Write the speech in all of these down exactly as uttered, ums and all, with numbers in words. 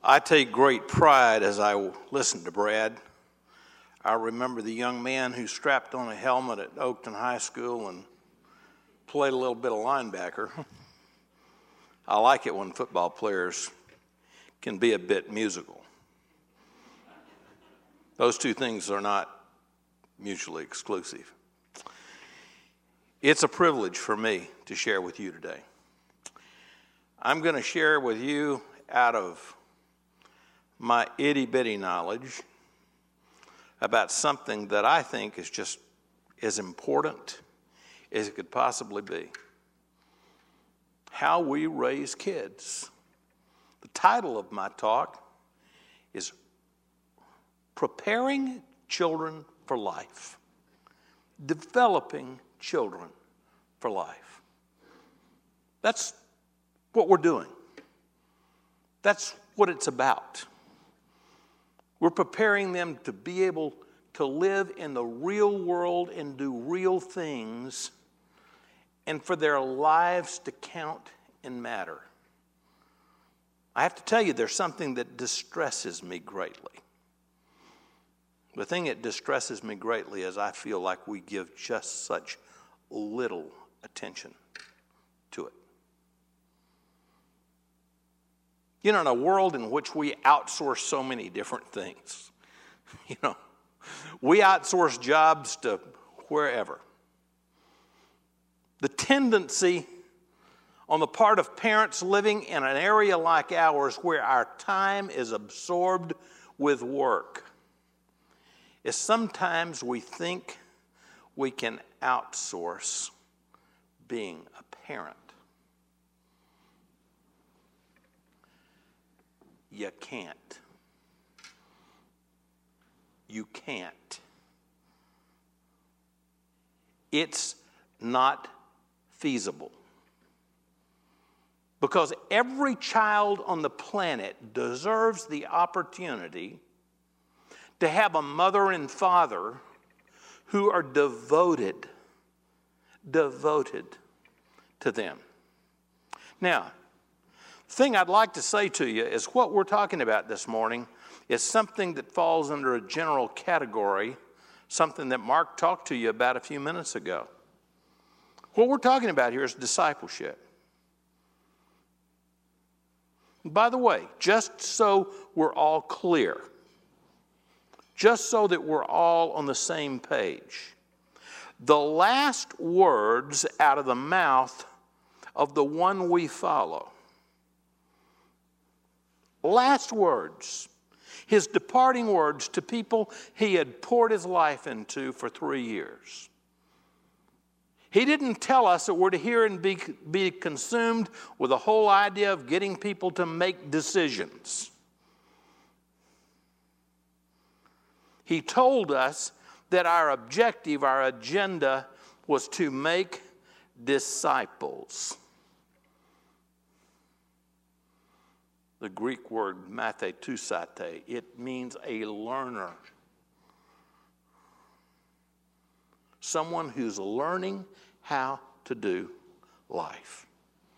I take great pride as I listen to Brad. I remember the young man who strapped on a helmet at Oakton High School and played a little bit of linebacker. I like it when football players can be a bit musical. Those two things are not mutually exclusive. It's a privilege for me to share with you today. I'm going to share with you out of my itty-bitty knowledge about something that I think is just as important as it could possibly be. How we raise kids. The title of my talk is Preparing Children for Life. Developing children for life. That's what we're doing. That's what it's about. We're preparing them to be able to live in the real world and do real things, and for their lives to count and matter. I have to tell you, there's something that distresses me greatly. The thing that distresses me greatly is I feel like we give just such little attention to it. You know, in a world in which we outsource so many different things, you know, we outsource jobs to wherever. The tendency on the part of parents living in an area like ours where our time is absorbed with work is sometimes we think we can outsource being a parent. You can't. You can't. It's not feasible. Because every child on the planet deserves the opportunity to have a mother and father who are devoted, devoted to them. Now, the thing I'd like to say to you is what we're talking about this morning is something that falls under a general category, something that Mark talked to you about a few minutes ago. What we're talking about here is discipleship. By the way, just so we're all clear, just so that we're all on the same page, the last words out of the mouth of the one we follow, last words, his departing words to people he had poured his life into for three years. He didn't tell us that we're to hear and be, be consumed with the whole idea of getting people to make decisions. He told us that our objective, our agenda, was to make disciples. The Greek word mathetusate, it means a learner. Someone who's learning how to do life.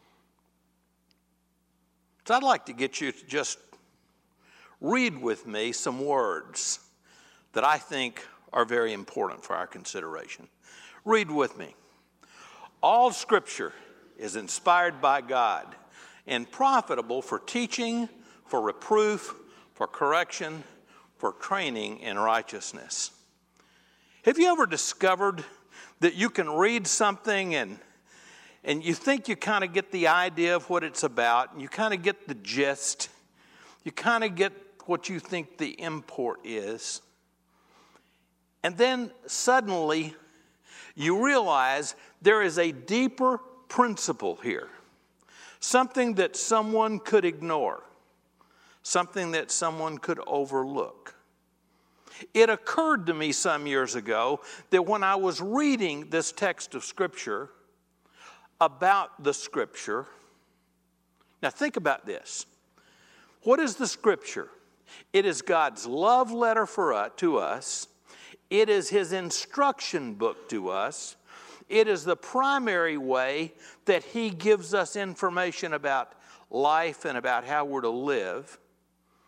So I'd like to get you to just read with me some words that I think are very important for our consideration. Read with me. All Scripture is inspired by God and profitable for teaching, for reproof, for correction, for training in righteousness. Have you ever discovered that you can read something and, and you think you kind of get the idea of what it's about, and you kind of get the gist, you kind of get what you think the import is, and then suddenly you realize there is a deeper principle here, something that someone could ignore, something that someone could overlook. It occurred to me some years ago that when I was reading this text of Scripture about the Scripture, now think about this. What is the Scripture? It is God's love letter for us, to us. It is His instruction book to us. It is the primary way that He gives us information about life and about how we're to live.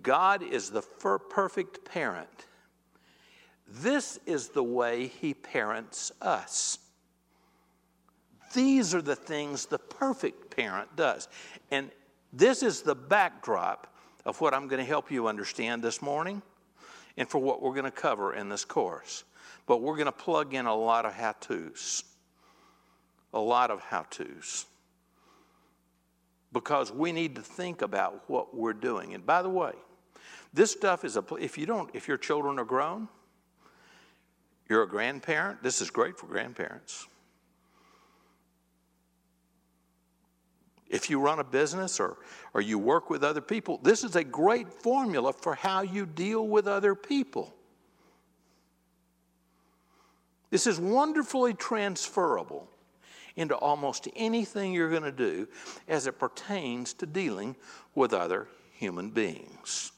God is the perfect parent. This is the way he parents us. These are the things the perfect parent does. And this is the backdrop of what I'm going to help you understand this morning and for what we're going to cover in this course. But we're going to plug in a lot of how-tos. A lot of how-tos. Because we need to think about what we're doing. And by the way, this stuff is a, if you don't, if your children are grown, you're a grandparent, this is great for grandparents. If you run a business or, or you work with other people, this is a great formula for how you deal with other people. This is wonderfully transferable into almost anything you're going to do as it pertains to dealing with other human beings.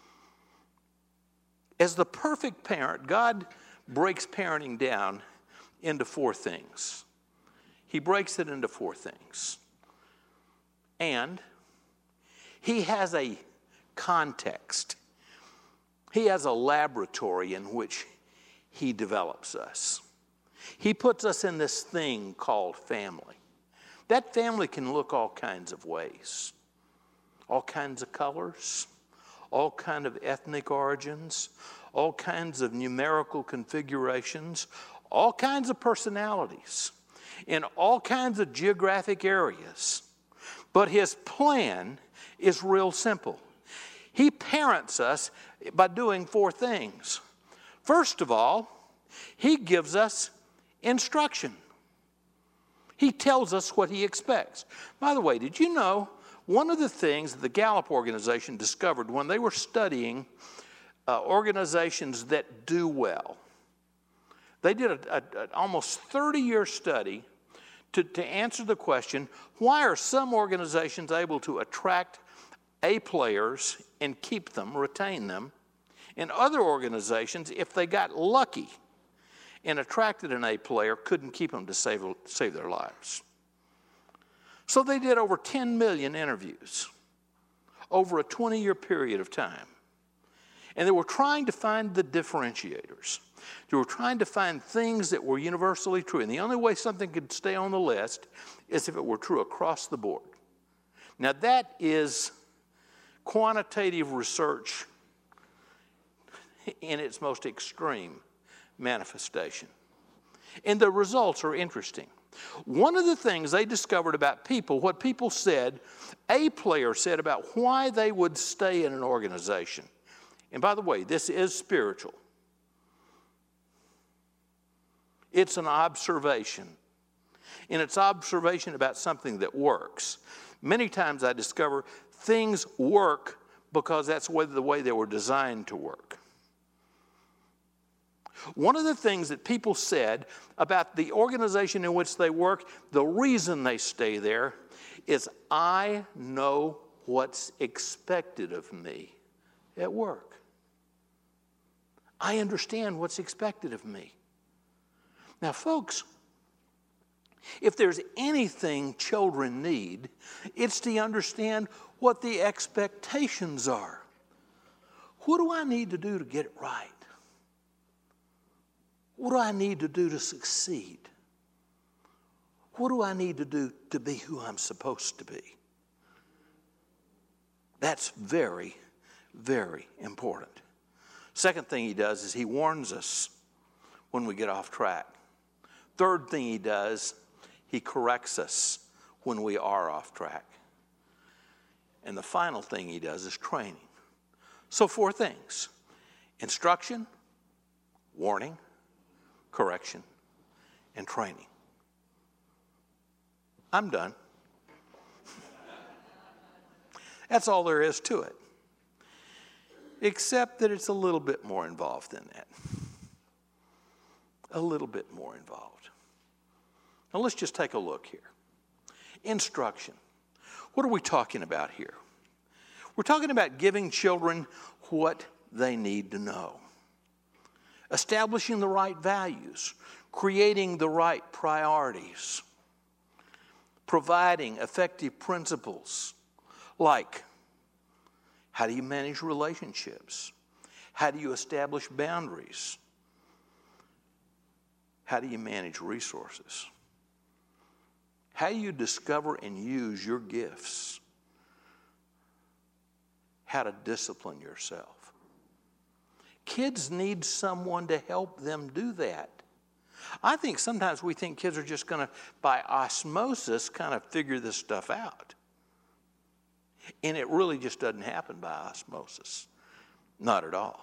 As the perfect parent, God breaks parenting down into four things. He breaks it into four things. And he has a context. He has a laboratory in which he develops us. He puts us in this thing called family. That family can look all kinds of ways. All kinds of colors, all kinds of ethnic origins, all kinds of numerical configurations, all kinds of personalities, in all kinds of geographic areas. But his plan is real simple. He parents us by doing four things. First of all, he gives us instruction. He tells us what he expects. By the way, did you know one of the things that the Gallup organization discovered when they were studying uh, organizations that do well? They did an almost thirty-year study to, to answer the question, why are some organizations able to attract A players and keep them, retain them, and other organizations, if they got lucky and attracted an A player, couldn't keep them to save, save their lives? So they did over ten million interviews over a twenty-year period of time. And they were trying to find the differentiators. They were trying to find things that were universally true. And the only way something could stay on the list is if it were true across the board. Now that is quantitative research in its most extreme manifestation. And the results are interesting. One of the things they discovered about people, what people said, a player said about why they would stay in an organization. And by the way, this is spiritual. It's an observation. And it's observation about something that works. Many times I discover things work because that's the way they were designed to work. One of the things that people said about the organization in which they work, the reason they stay there, is I know what's expected of me at work. I understand what's expected of me. Now, folks, if there's anything children need, it's to understand what the expectations are. What do I need to do to get it right? What do I need to do to succeed? What do I need to do to be who I'm supposed to be? That's very, very important. Second thing he does is he warns us when we get off track. Third thing he does, he corrects us when we are off track. And the final thing he does is training. So four things: instruction, warning, correction, and training. I'm done. That's all there is to it. Except that it's a little bit more involved than that. A little bit more involved. Now let's just take a look here. Instruction. What are we talking about here? We're talking about giving children what they need to know. Establishing the right values. Creating the right priorities. Providing effective principles like How do you manage relationships? How do you establish boundaries? How do you manage resources? How do you discover and use your gifts? How to discipline yourself. Kids need someone to help them do that. I think sometimes we think kids are just going to, by osmosis, kind of figure this stuff out. And it really just doesn't happen by osmosis. Not at all.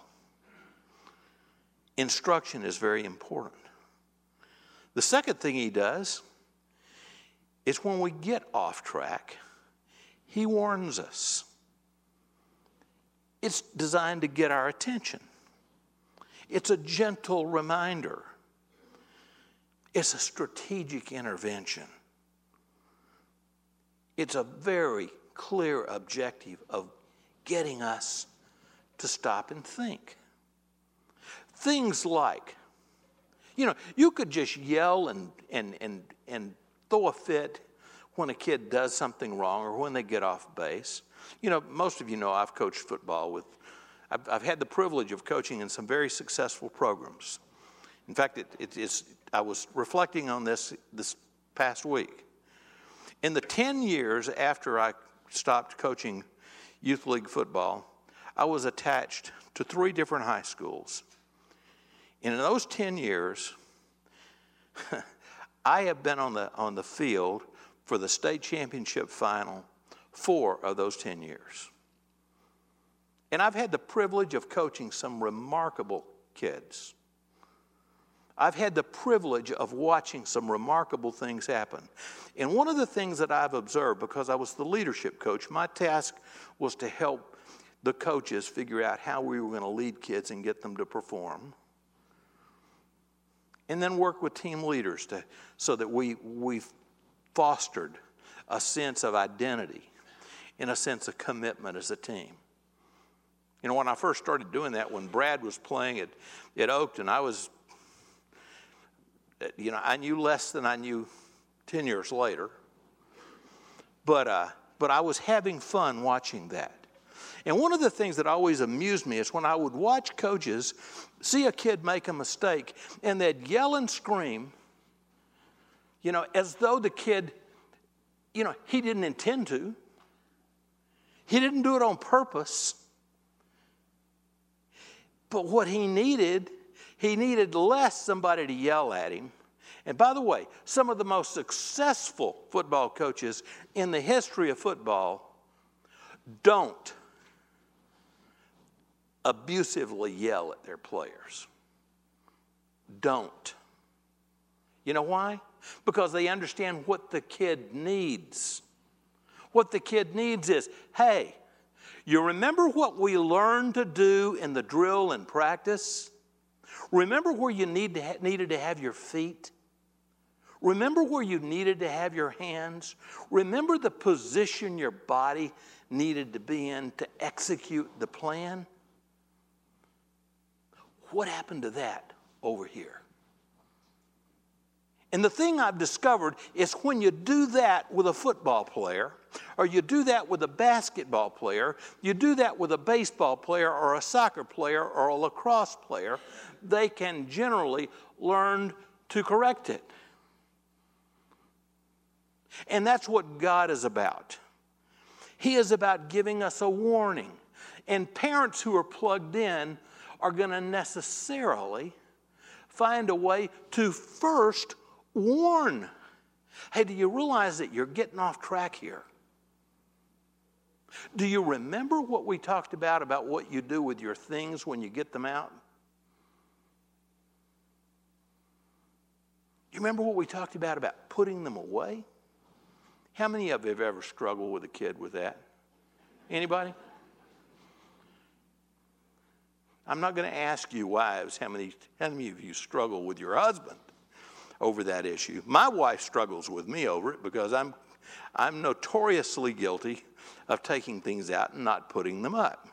Instruction is very important. The second thing he does is when we get off track, he warns us. It's designed to get our attention. It's a gentle reminder. It's a strategic intervention. It's a very clear objective of getting us to stop and think. Things like, you know, you could just yell and, and, and, and throw a fit when a kid does something wrong or when they get off base. You know, most of you know I've coached football with, I've, I've had the privilege of coaching in some very successful programs. In fact, it, it is, I was reflecting on this this past week. In the ten years after I stopped coaching youth league football, I was attached to three different high schools. And in those ten years, I have been on the on the field for the state championship final four of those ten years. And I've had the privilege of coaching some remarkable kids. I've had the privilege of watching some remarkable things happen. And one of the things that I've observed, because I was the leadership coach, my task was to help the coaches figure out how we were going to lead kids and get them to perform. And then work with team leaders to, so that we, we fostered a sense of identity and a sense of commitment as a team. You know, when I first started doing that, when Brad was playing at, at Oakton, I was, you know, I knew less than I knew ten years later. But, uh, but I was having fun watching that. And one of the things that always amused me is when I would watch coaches see a kid make a mistake and they'd yell and scream, you know, as though the kid, you know, he didn't intend to. He didn't do it on purpose. But what he needed, he needed less somebody to yell at him. And by the way, some of the most successful football coaches in the history of football don't abusively yell at their players. Don't. You know why? Because they understand what the kid needs. What the kid needs is, hey, you remember what we learned to do in the drill and practice? Remember where you need to ha- needed to have your feet? Remember where you needed to have your hands? Remember the position your body needed to be in to execute the plan? What happened to that over here? And the thing I've discovered is when you do that with a football player, or you do that with a basketball player, you do that with a baseball player or a soccer player or a lacrosse player, they can generally learn to correct it. And that's what God is about. He is about giving us a warning. And parents who are plugged in are going to necessarily find a way to first warn. Hey, do you realize that you're getting off track here? Do you remember what we talked about, about what you do with your things when you get them out? You remember what we talked about, about putting them away? How many of you have ever struggled with a kid with that? Anybody? I'm not going to ask you wives how many, how many of you struggle with your husband over that issue. My wife struggles with me over it because I'm, I'm notoriously guilty of taking things out and not putting them up.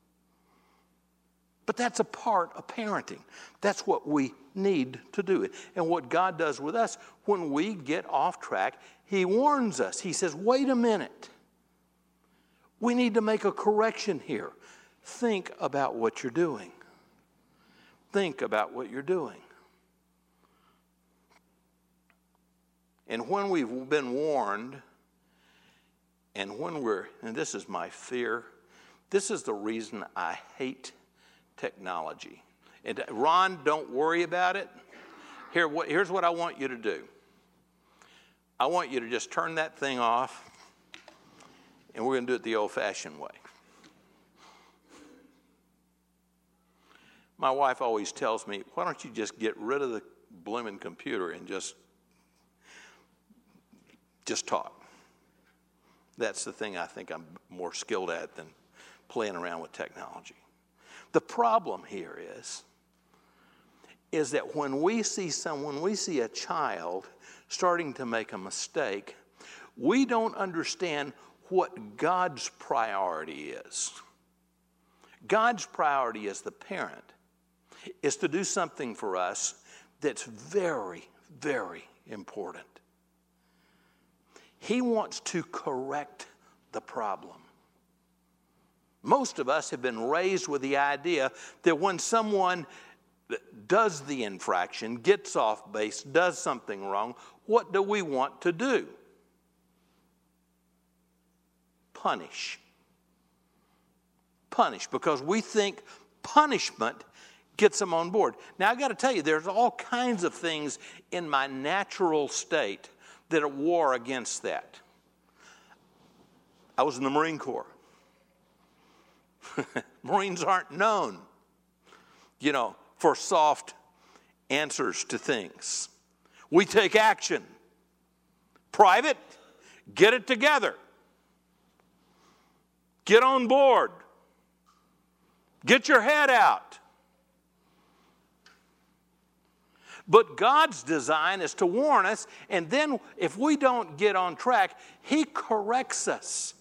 But that's a part of parenting. That's what we need to do. And what God does with us, when we get off track, He warns us. He says, wait a minute. We need to make a correction here. Think about what you're doing. Think about what you're doing. And when we've been warned, and when we're, and this is my fear, this is the reason I hate technology. And Ron, don't worry about it. Here, what, here's what I want you to do. I want you to just turn that thing off, and we're going to do it the old-fashioned way. My wife always tells me, why don't you just get rid of the blooming computer and just, just talk. That's the thing I think I'm more skilled at than playing around with technology. The problem here is, is that when we see someone, when we see a child starting to make a mistake, we don't understand what God's priority is. God's priority as the parent is to do something for us that's very, very important. He wants to correct the problem. Most of us have been raised with the idea that when someone does the infraction, gets off base, does something wrong, what do we want to do? Punish. Punish, because we think punishment gets them on board. Now, I got to tell you, there's all kinds of things in my natural state that are war against that. I was in the Marine Corps. Marines aren't known, you know, for soft answers to things. We take action. Private, get it together. Get on board. Get your head out. But God's design is to warn us, and then if we don't get on track, He corrects us.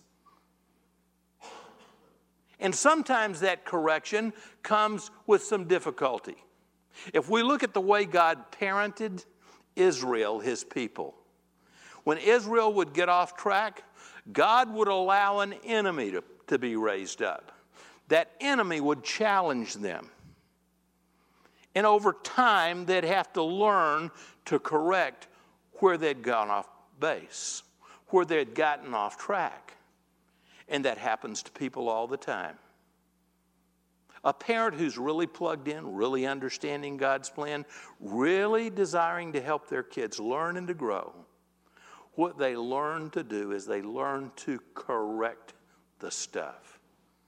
And sometimes that correction comes with some difficulty. If we look at the way God parented Israel, His people, when Israel would get off track, God would allow an enemy to, to be raised up. That enemy would challenge them. And over time, they'd have to learn to correct where they'd gone off base, where they'd gotten off track. And that happens to people all the time. A parent who's really plugged in, really understanding God's plan, really desiring to help their kids learn and to grow, what they learn to do is they learn to correct the stuff.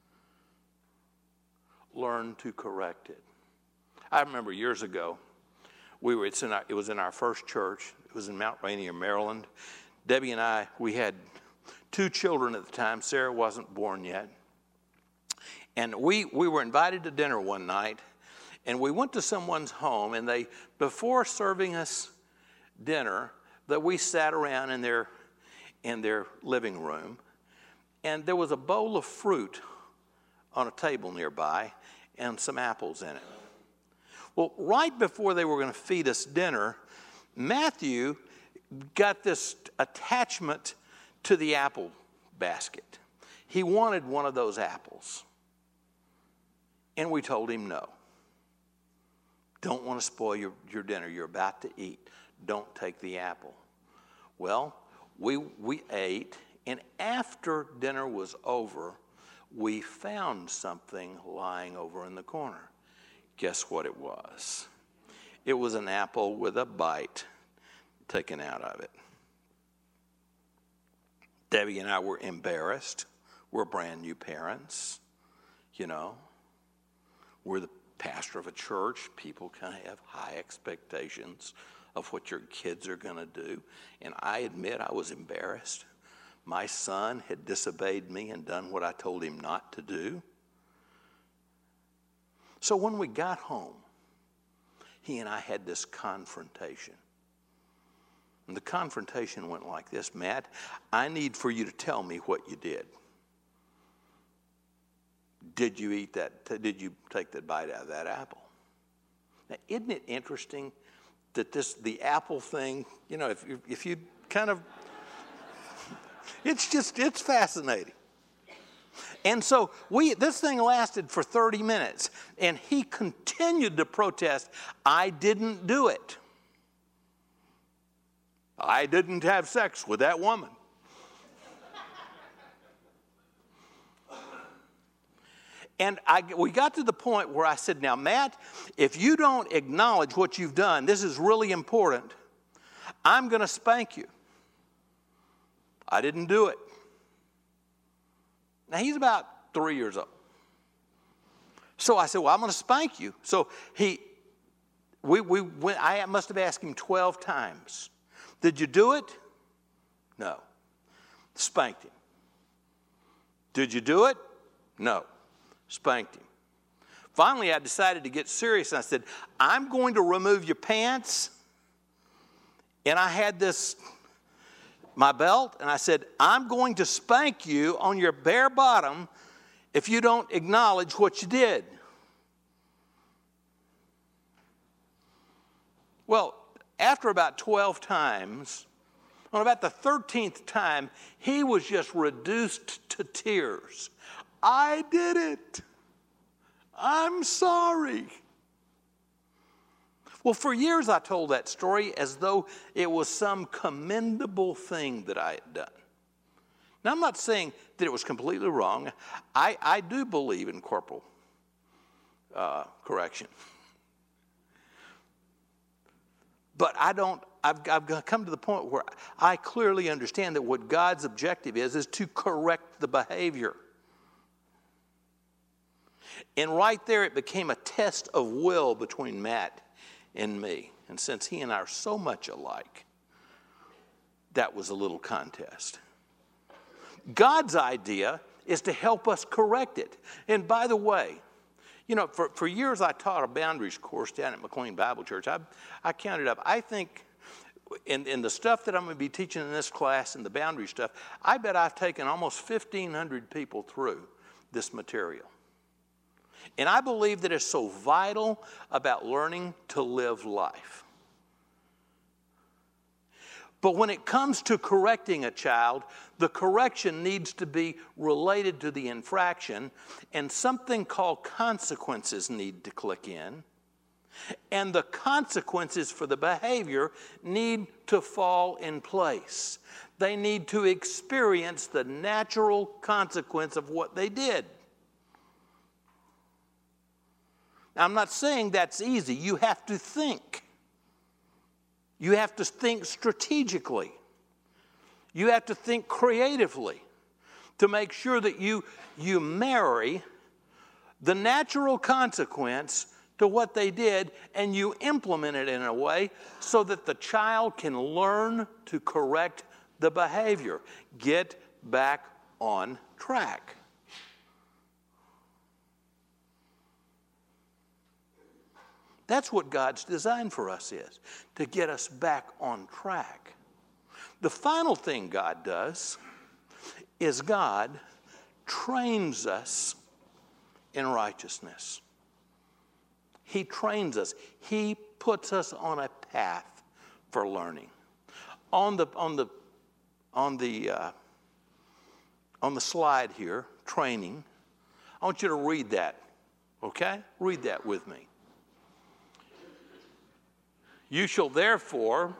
Learn to correct it. I remember years ago, we were, it's in our, it was in our first church. It was in Mount Rainier, Maryland. Debbie and I, we had two children at the time. Sarah wasn't born yet. And we, we were invited to dinner one night, and we went to someone's home, and they, before serving us dinner, that we sat around in their, in their living room, and there was a bowl of fruit on a table nearby and some apples in it. Well, right before they were going to feed us dinner, Matthew got this attachment to the apple basket. He wanted one of those apples. And we told him no. Don't want to spoil your, your dinner. You're about to eat. Don't take the apple. Well, we, we ate, and after dinner was over, we found something lying over in the corner. Guess what it was? It was an apple with a bite taken out of it. Debbie and I were embarrassed. We're brand new parents, you know. We're the pastor of a church. People kind of have high expectations of what your kids are going to do. And I admit I was embarrassed. My son had disobeyed me and done what I told him not to do. So when we got home, he and I had this confrontation. And the confrontation went like this: Matt, I need for you to tell me what you did. Did you eat that? Did you take that bite out of that apple? Now, isn't it interesting that this, the apple thing, you know, if you, if you kind of, it's just, it's fascinating. And so we this thing lasted for thirty minutes, and he continued to protest, I didn't do it. I didn't have sex with that woman. And I, we got to the point where I said, now, Matt, if you don't acknowledge what you've done, this is really important, I'm going to spank you. I didn't do it. Now, he's about three years old. So I said, well, I'm going to spank you. So he, we, we went, I must have asked him twelve times. Did you do it? No. Spanked him. Did you do it? No. Spanked him. Finally, I decided to get serious, and I said, I'm going to remove your pants. And I had this, my belt, and I said, I'm going to spank you on your bare bottom if you don't acknowledge what you did. Well, after about twelve times, on about the thirteenth time, he was just reduced to tears. I did it. I'm sorry. Well, for years I told that story as though it was some commendable thing that I had done. Now, I'm not saying that it was completely wrong. I, I do believe in corporal uh, correction. But I don't, I've, I've come to the point where I clearly understand that what God's objective is, is to correct the behavior. And right there, it became a test of will between Matt and me. And since he and I are so much alike, that was a little contest. God's idea is to help us correct it. And by the way, you know, for, for years I taught a boundaries course down at McLean Bible Church. I, I counted up, I think in, in the stuff that I'm going to be teaching in this class and the boundary stuff, I bet I've taken almost fifteen hundred people through this material. And I believe that it's so vital about learning to live life. But when it comes to correcting a child, the correction needs to be related to the infraction, and something called consequences need to click in. And the consequences for the behavior need to fall in place. They need to experience the natural consequence of what they did. Now, I'm not saying that's easy. You have to think. You have to think strategically. You have to think creatively to make sure that you, you marry the natural consequence to what they did, and you implement it in a way so that the child can learn to correct the behavior. Get back on track. That's what God's design for us is, to get us back on track. The final thing God does is God trains us in righteousness. He trains us. He puts us on a path for learning. On the on the on the uh, on the slide here, training. I want you to read that. Okay? Read that with me. You shall therefore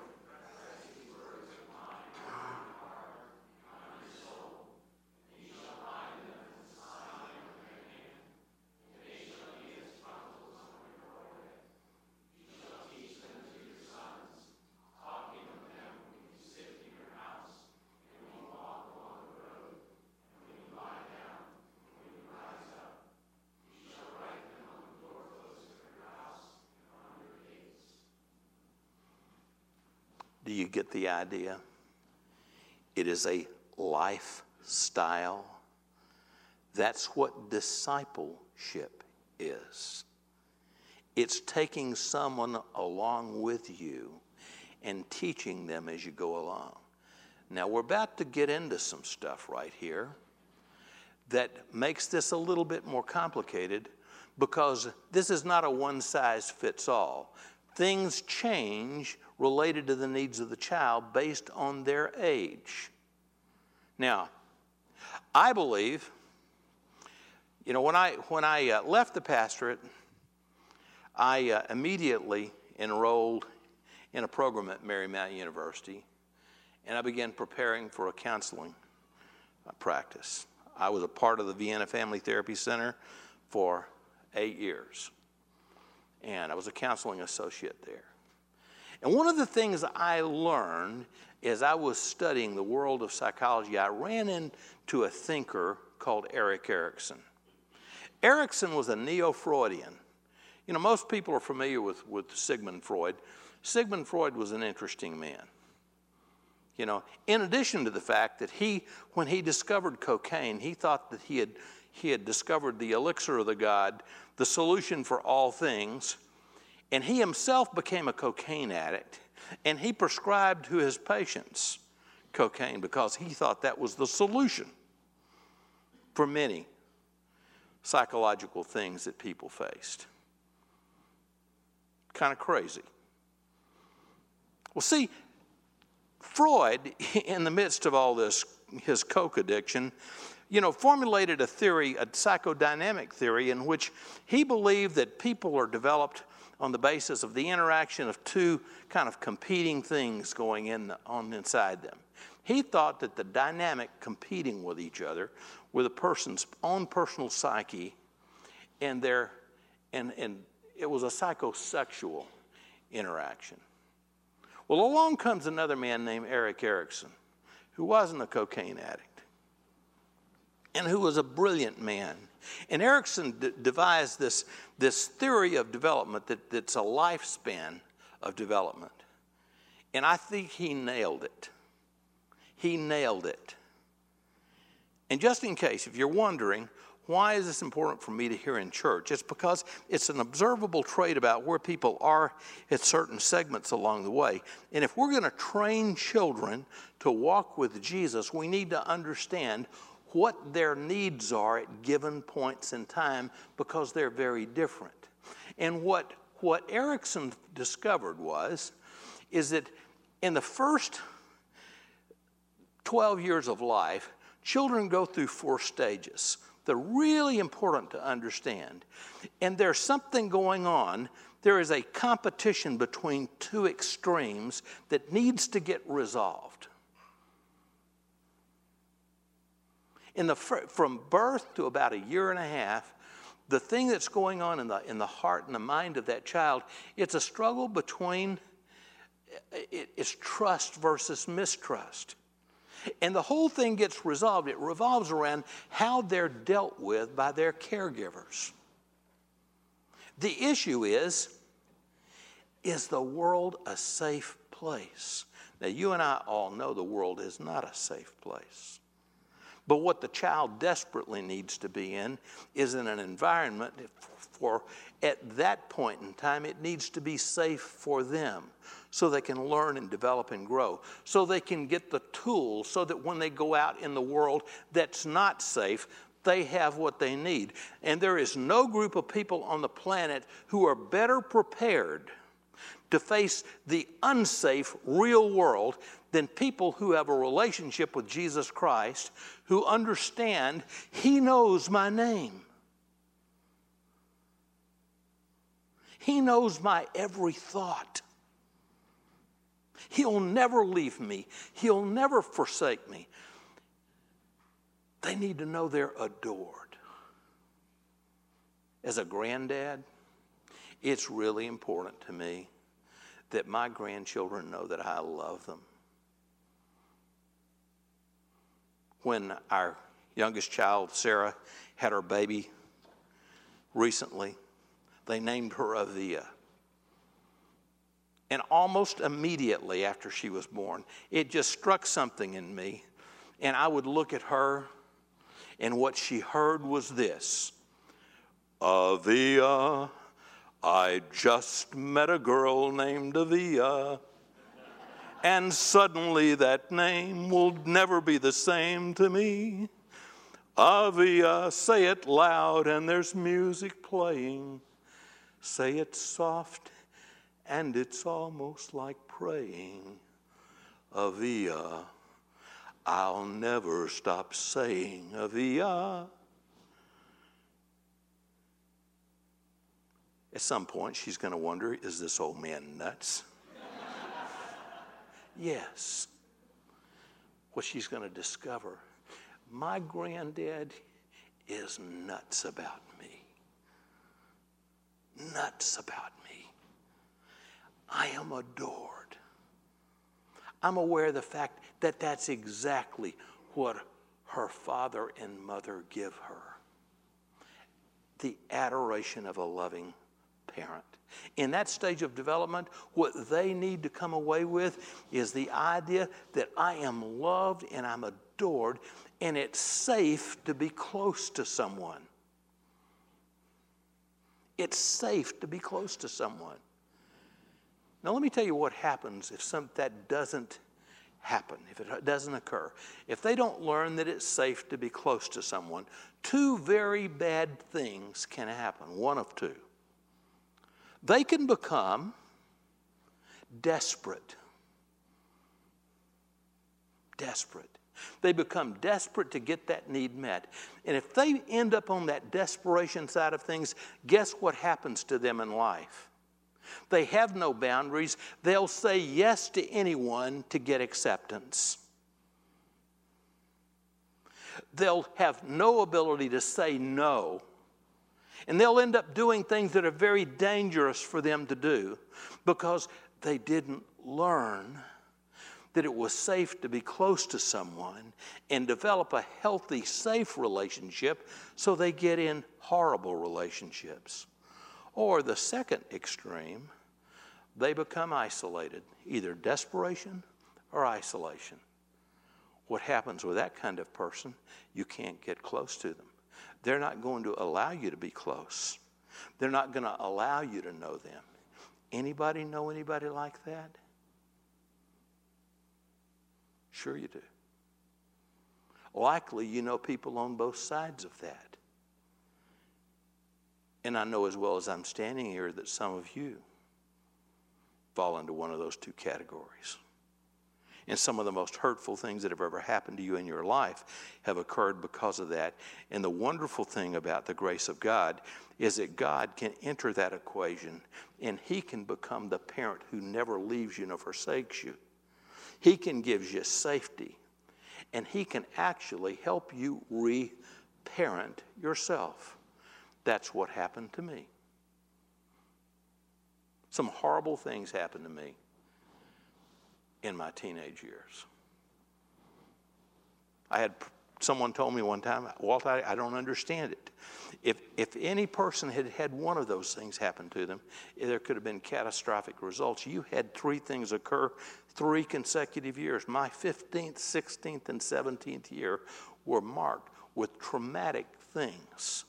Do you get the idea? It is a lifestyle. That's what discipleship is. It's taking someone along with you and teaching them as you go along. Now, we're about to get into some stuff right here that makes this a little bit more complicated, because this is not a one-size-fits-all. Things change related to the needs of the child based on their age. Now, I believe You know, when I, when I uh, left the pastorate, I uh, immediately enrolled in a program at Marymount University, and I began preparing for a counseling uh, practice. I was a part of the Vienna Family Therapy Center for eight years, and I was a counseling associate there. And one of the things I learned as I was studying the world of psychology, I ran into a thinker called Erik Erikson. Erikson was a neo-Freudian. You know, most people are familiar with, with Sigmund Freud. Sigmund Freud was an interesting man. You know, in addition to the fact that he, when he discovered cocaine, he thought that he had, he had discovered the elixir of the god, the solution for all things, and he himself became a cocaine addict, and he prescribed to his patients cocaine because he thought that was the solution for many psychological things that people faced. Kind of crazy. Well, see, Freud, in the midst of all this, his coke addiction, you know, formulated a theory, a psychodynamic theory, in which he believed that people are developed on the basis of the interaction of two kind of competing things going in on inside them. He thought that the dynamic competing with each other were the person's own personal psyche, and their and and it was a psychosexual interaction. Well, along comes another man named Erik Erikson, who wasn't a cocaine addict, and who was a brilliant man. And Erikson d- devised this, this theory of development that, that's a lifespan of development. And I think he nailed it. He nailed it. And just in case, if you're wondering, why is this important for me to hear in church? It's because it's an observable trait about where people are at certain segments along the way. And if we're going to train children to walk with Jesus, we need to understand what their needs are at given points in time, because they're very different. And what, what Erikson discovered was, is that in the first twelve years of life, children go through four stages. They're really important to understand. And there's something going on. There is a competition between two extremes that needs to get resolved. In the, from birth to about a year and a half, the thing that's going on in the, in the heart and the mind of that child, it's a struggle between, it's trust versus mistrust. And the whole thing gets resolved. It revolves around how they're dealt with by their caregivers. The issue is, is the world a safe place? Now, you and I all know the world is not a safe place. But what the child desperately needs to be in is in an environment for, at that point in time, it needs to be safe for them so they can learn and develop and grow, so they can get the tools so that when they go out in the world that's not safe, they have what they need. And there is no group of people on the planet who are better prepared to face the unsafe real world than people who have a relationship with Jesus Christ, who understand He knows my name. He knows my every thought. He'll never leave me. He'll never forsake me. They need to know they're adored. As a granddad, it's really important to me that my grandchildren know that I love them. When our youngest child, Sarah, had her baby recently, they named her Avia. And almost immediately after she was born, it just struck something in me. And I would look at her, and what she heard was this: Avia, I just met a girl named Avia. And suddenly that name will never be the same to me. Avia, say it loud and there's music playing. Say it soft and it's almost like praying. Avia, I'll never stop saying Avia. At some point, she's going to wonder, is this old man nuts? Yes. What she's going to discover, my granddad is nuts about me. Nuts about me. I am adored. I'm aware of the fact that that's exactly what her father and mother give her. The adoration of a loving parent. In that stage of development, what they need to come away with is the idea that I am loved and I'm adored, and it's safe to be close to someone. It's safe to be close to someone. Now, let me tell you what happens if some, that doesn't happen, if it doesn't occur. If they don't learn that it's safe to be close to someone, two very bad things can happen, one of two. They can become desperate. Desperate. They become desperate to get that need met. And if they end up on that desperation side of things, guess what happens to them in life? They have no boundaries. They'll say yes to anyone to get acceptance. They'll have no ability to say no. And they'll end up doing things that are very dangerous for them to do because they didn't learn that it was safe to be close to someone and develop a healthy, safe relationship, so they get in horrible relationships. Or the second extreme, they become isolated, either desperation or isolation. What happens with that kind of person? You can't get close to them. They're not going to allow you to be close. They're not going to allow you to know them. Anybody know anybody like that? Sure you do. Likely you know people on both sides of that. And I know as well as I'm standing here that some of you fall into one of those two categories. And some of the most hurtful things that have ever happened to you in your life have occurred because of that. And the wonderful thing about the grace of God is that God can enter that equation, and He can become the parent who never leaves you nor forsakes you. He can give you safety, and He can actually help you re-parent yourself. That's what happened to me. Some horrible things happened to me in my teenage years. I had someone told me one time, Walt, I, I don't understand it. If if any person had had one of those things happen to them, there could have been catastrophic results. You had three things occur three consecutive years. My fifteenth, sixteenth, and seventeenth year were marked with traumatic things.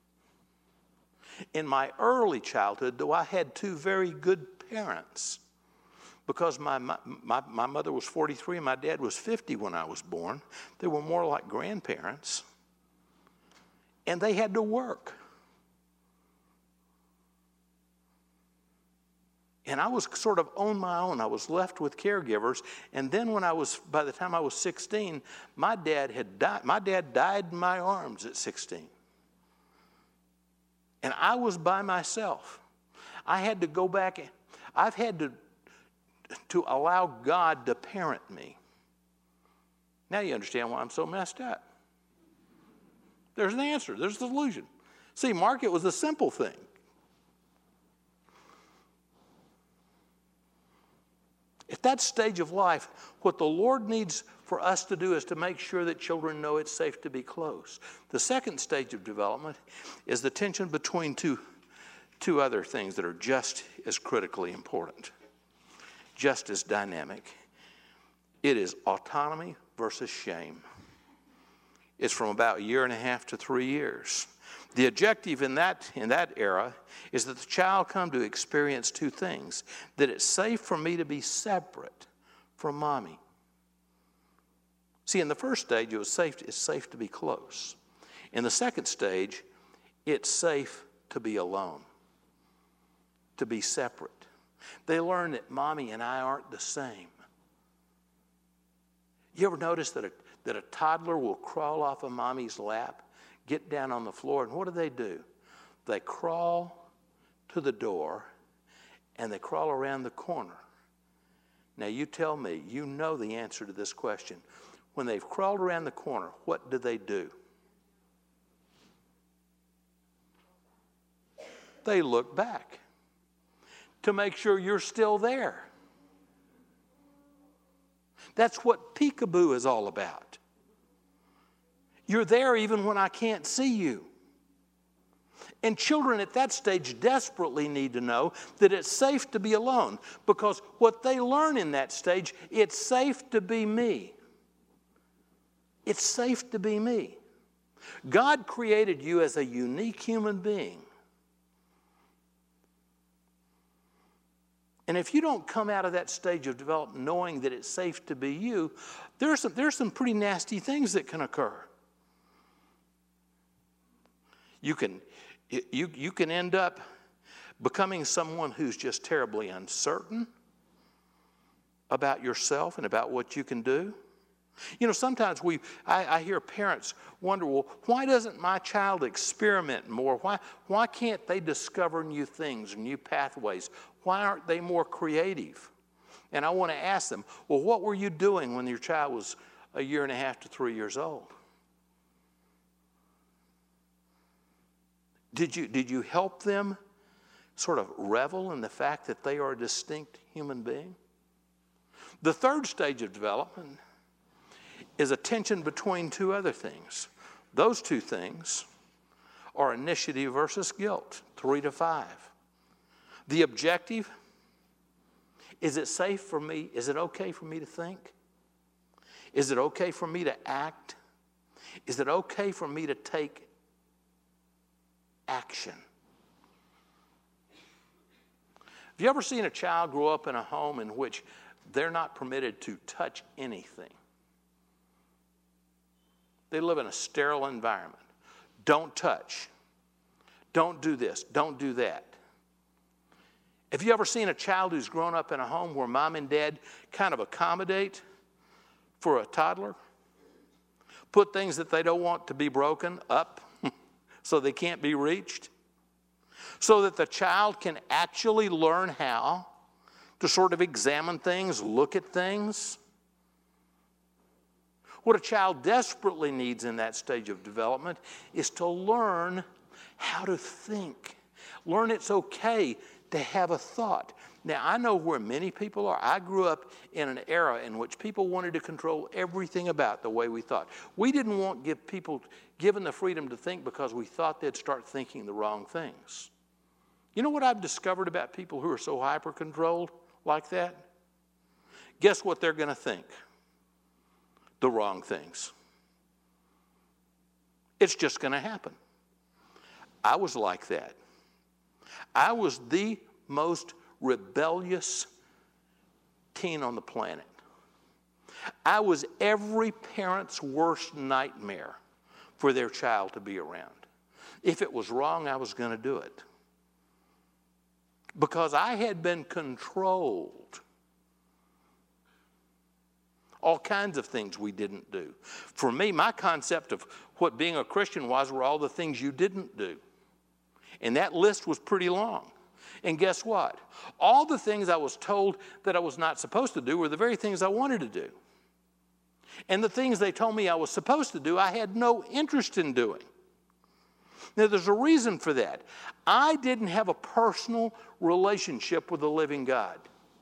In my early childhood, though, I had two very good parents, because my, my, my mother was forty-three and my dad was fifty when I was born. They were more like grandparents. And they had to work. And I was sort of on my own. I was left with caregivers. And then when I was, by the time I was sixteen, my dad had died. My dad died in my arms at sixteen. And I was by myself. I had to go back. I've had to to allow God to parent me. Now you understand why I'm so messed up. There's an answer. There's a solution. See, Mark, it was a simple thing. At that stage of life, what the Lord needs for us to do is to make sure that children know it's safe to be close. The second stage of development is the tension between two, two other things that are just as critically important, just as dynamic. It is autonomy versus shame. It's from about a year and a half to three years. The objective in that, in that era is that the child come to experience two things: that it's safe for me to be separate from mommy. See, in the first stage, it was safe, it's safe to be close. In the second stage, it's safe to be alone, to be separate. They learn that mommy and I aren't the same. You ever notice that a, that a toddler will crawl off of mommy's lap, get down on the floor, and what do they do? They crawl to the door and they crawl around the corner. Now you tell me, you know the answer to this question. When they've crawled around the corner, what do they do? They look back to make sure you're still there. That's what peekaboo is all about. You're there even when I can't see you. And children at that stage desperately need to know that it's safe to be alone, because what they learn in that stage, it's safe to be me. It's safe to be me. God created you as a unique human being. And if you don't come out of that stage of development knowing that it's safe to be you, there's some, there's some pretty nasty things that can occur. You can, you, you can end up becoming someone who's just terribly uncertain about yourself and about what you can do. You know, sometimes we, I, I hear parents wonder, well, why doesn't my child experiment more? Why, why can't they discover new things, new pathways? Why aren't they more creative? And I want to ask them, well, what were you doing when your child was a year and a half to three years old? Did you, did you help them sort of revel in the fact that they are a distinct human being? The third stage of development is a tension between two other things. Those two things are initiative versus guilt, three to five. The objective, is it safe for me? Is it okay for me to think? Is it okay for me to act? Is it okay for me to take action? Have you ever seen a child grow up in a home in which they're not permitted to touch anything? They live in a sterile environment. Don't touch. Don't do this. Don't do that. Have you ever seen a child who's grown up in a home where mom and dad kind of accommodate for a toddler? Put things that they don't want to be broken up so they can't be reached? So that the child can actually learn how to sort of examine things, look at things? What a child desperately needs in that stage of development is to learn how to think. Learn it's okay to have a thought. Now, I know where many people are. I grew up in an era in which people wanted to control everything about the way we thought. We didn't want to give people given the freedom to think because we thought they'd start thinking the wrong things. You know what I've discovered about people who are so hyper-controlled like that? Guess what they're going to think? The wrong things. It's just going to happen. I was like that. I was the most rebellious teen on the planet. I was every parent's worst nightmare for their child to be around. If it was wrong, I was going to do it. Because I had been controlled. All kinds of things we didn't do. For me, my concept of what being a Christian was were all the things you didn't do. And that list was pretty long. And guess what? All the things I was told that I was not supposed to do were the very things I wanted to do. And the things they told me I was supposed to do, I had no interest in doing. Now, there's a reason for that. I didn't have a personal relationship with the living God.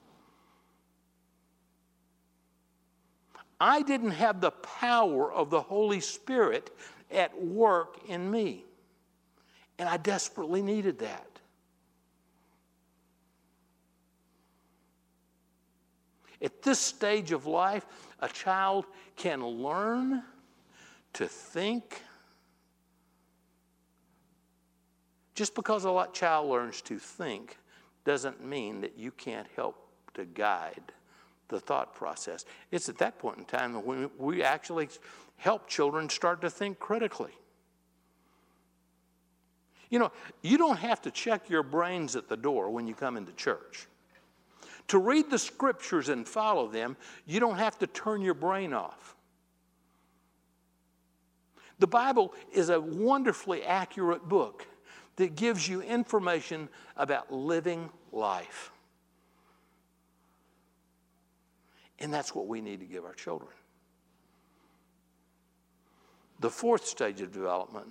I didn't have the power of the Holy Spirit at work in me. And I desperately needed that. At this stage of life, a child can learn to think. Just because a child learns to think doesn't mean that you can't help to guide the thought process. It's at that point in time that we, we actually help children start to think critically. You know, you don't have to check your brains at the door when you come into church. To read the scriptures and follow them, you don't have to turn your brain off. The Bible is a wonderfully accurate book that gives you information about living life. And that's what we need to give our children. The fourth stage of development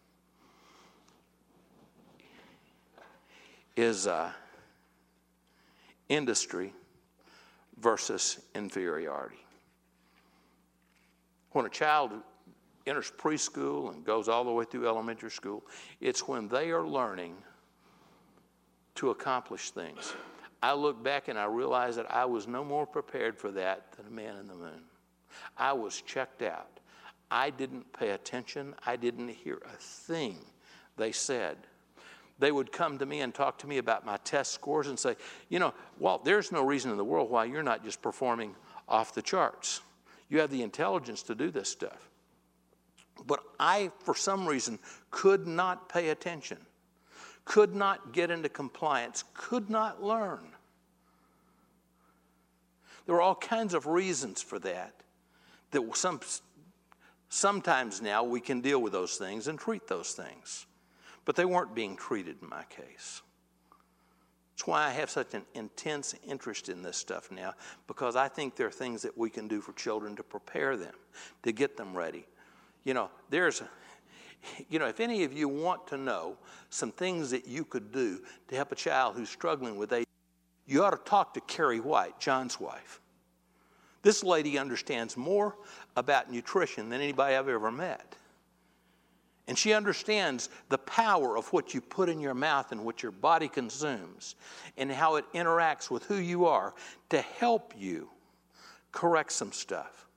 is uh, industry versus inferiority. When a child enters preschool and goes all the way through elementary school, it's when they are learning to accomplish things. I look back and I realize that I was no more prepared for that than a man in the moon. I was checked out. I didn't pay attention. I didn't hear a thing they said. They would come to me and talk to me about my test scores and say, you know, Walt, there's no reason in the world why you're not just performing off the charts. You have the intelligence to do this stuff. But I, for some reason, could not pay attention, could not get into compliance, could not learn. There were all kinds of reasons for that, that some, sometimes now we can deal with those things and treat those things. But they weren't being treated in my case. That's why I have such an intense interest in this stuff now, because I think there are things that we can do for children to prepare them, to get them ready. You know, there's, you know, if any of you want to know some things that you could do to help a child who's struggling with A D H D, you ought to talk to Carrie White, John's wife. This lady understands more about nutrition than anybody I've ever met. And she understands the power of what you put in your mouth and what your body consumes and how it interacts with who you are to help you correct some stuff.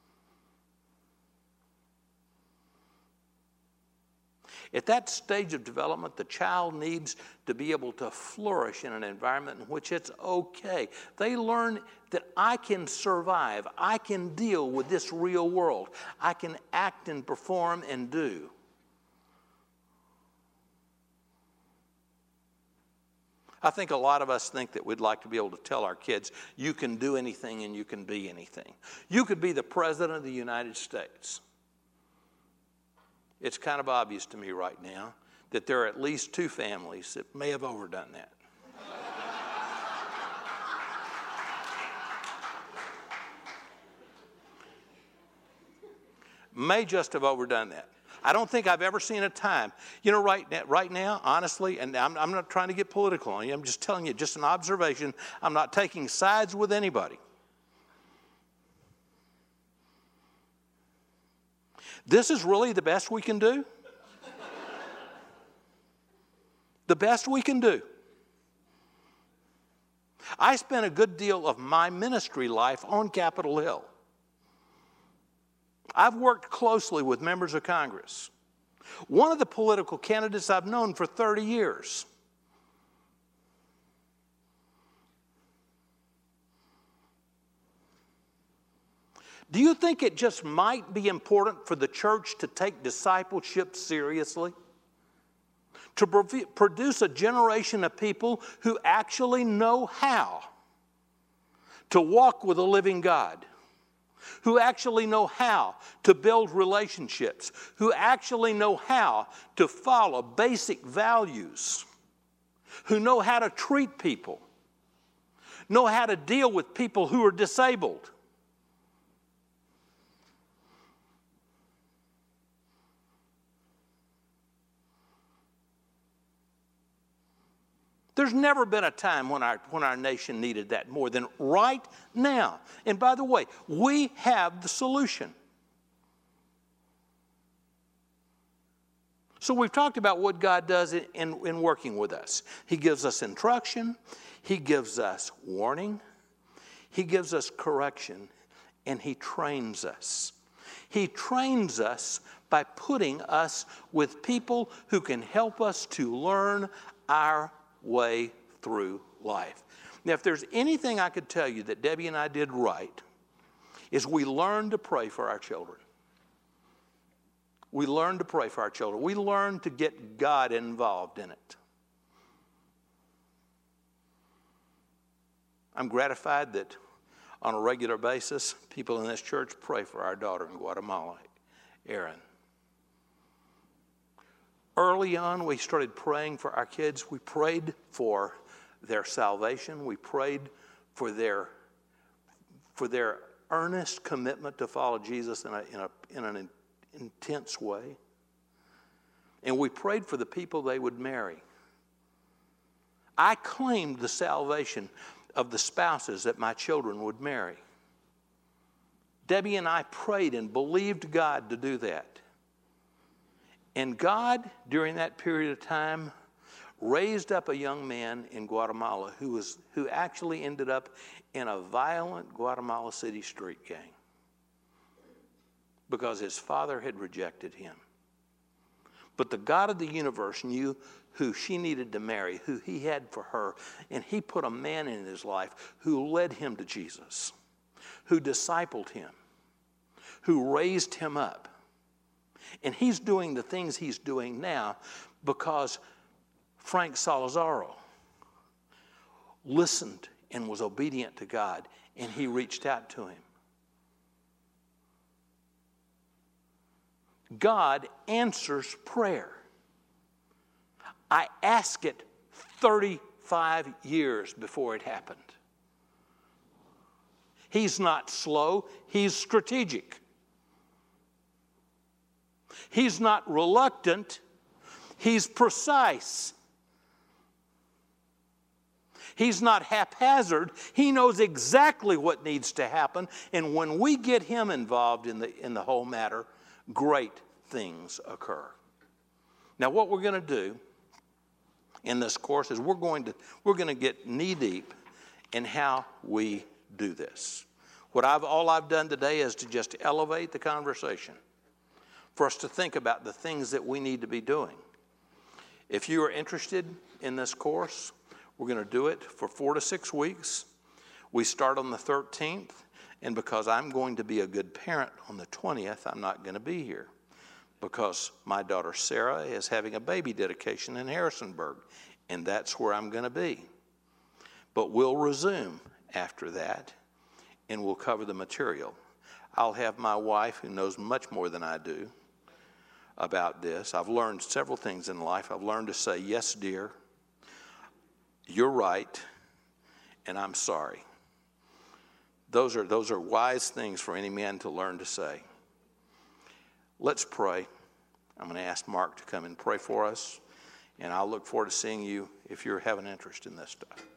At that stage of development, the child needs to be able to flourish in an environment in which it's okay. They learn that I can survive. I can deal with this real world. I can act and perform and do. I think a lot of us think that we'd like to be able to tell our kids, you can do anything and you can be anything. You could be the President of the United States. It's kind of obvious to me right now that there are at least two families that may have overdone that. May just have overdone that. I don't think I've ever seen a time, you know, right now, right now honestly, and I'm, I'm not trying to get political on you, I'm just telling you just an observation. I'm not taking sides with anybody. This is really the best we can do? The best we can do. I spent a good deal of my ministry life on Capitol Hill. I've worked closely with members of Congress. One of the political candidates I've known for thirty years. Do you think it just might be important for the church to take discipleship seriously? To produce a generation of people who actually know how to walk with a living God, who actually know how to build relationships, who actually know how to follow basic values, who know how to treat people, know how to deal with people who are disabled. There's never been a time when our, when our nation needed that more than right now. And by the way, we have the solution. So we've talked about what God does in, in, in working with us. He gives us instruction. He gives us warning. He gives us correction. And He trains us. He trains us by putting us with people who can help us to learn our way through life. Now, if there's anything I could tell you that Debbie and I did right, is we learned to pray for our children. We learned to pray for our children. We learned to get God involved in it. I'm gratified that on a regular basis, people in this church pray for our daughter in Guatemala, Erin. Early on, we started praying for our kids. We prayed for their salvation. We prayed for their, for their earnest commitment to follow Jesus in, a, in, a, in an intense way. And we prayed for the people they would marry. I claimed the salvation of the spouses that my children would marry. Debbie and I prayed and believed God to do that. And God, during that period of time, raised up a young man in Guatemala who was who actually ended up in a violent Guatemala City street gang because his father had rejected him. But the God of the universe knew who she needed to marry, who he had for her, and he put a man in his life who led him to Jesus, who discipled him, who raised him up. And he's doing the things he's doing now because Frank Salazaro listened and was obedient to God, and he reached out to him. God answers prayer. I asked it thirty-five years before it happened. He's not slow, he's strategic. He's not reluctant, he's precise. He's not haphazard. He knows exactly what needs to happen. And when we get him involved in the, in the whole matter, great things occur. Now, what we're going to do in this course is we're going to, we're going to get knee-deep in how we do this. What I've, all I've done today is to just elevate the conversation for us to think about the things that we need to be doing. If you are interested in this course, we're going to do it for four to six weeks. We start on the thirteenth, and because I'm going to be a good parent on the twentieth, I'm not going to be here because my daughter Sarah is having a baby dedication in Harrisonburg, and that's where I'm going to be. But we'll resume after that, and we'll cover the material. I'll have my wife, who knows much more than I do about this. I've learned several things in life. I've learned to say, yes, dear, you're right, and I'm sorry. Those are, those are wise things for any man to learn to say. Let's pray. I'm going to ask Mark to come and pray for us, and I'll look forward to seeing you if you have an interest in this stuff.